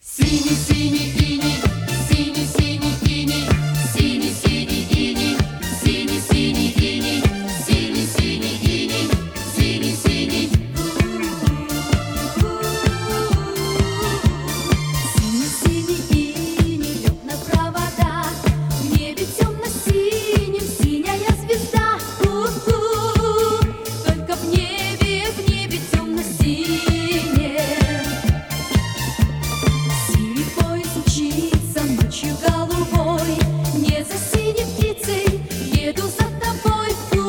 Синий-синий иней, синий-синий иней, синий-синий иней, синий-синий иней, синий-синий иней, синий-синий. Синий-синий иней лег на провода, в небе темно-синем синяя звезда. Только в небе темно-синее. Синий поезд мчится ночью голубой, не за синей птицей еду за тобой,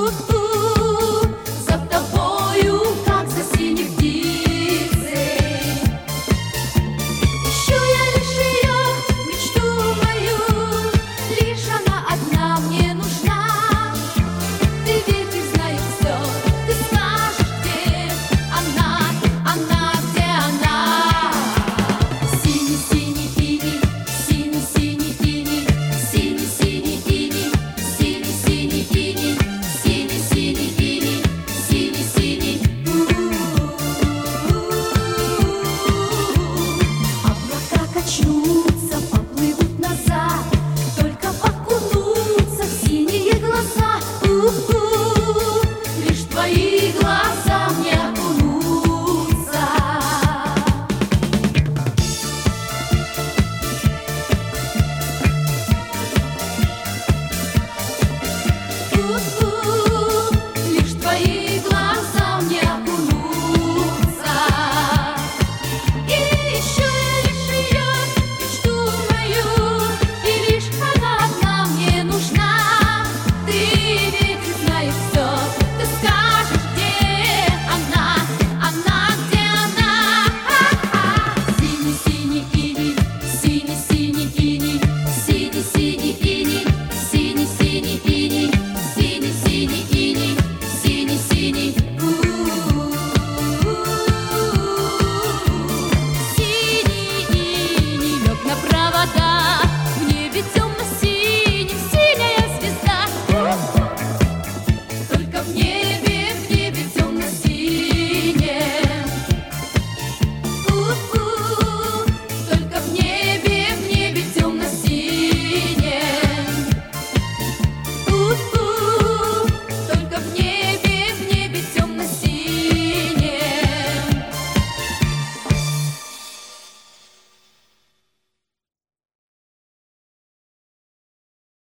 за тобою, как за синей птицей. Ищу я лишь ее, мечту мою, лишь она одна мне нужна. Ты ветер, знаешь все, ты скажешь, где она, где она. Синий-синий иней, синий-синий иней, синий-синий иней, синий-синий иней, синий-синий иней, синий-синий. Облака качнулись.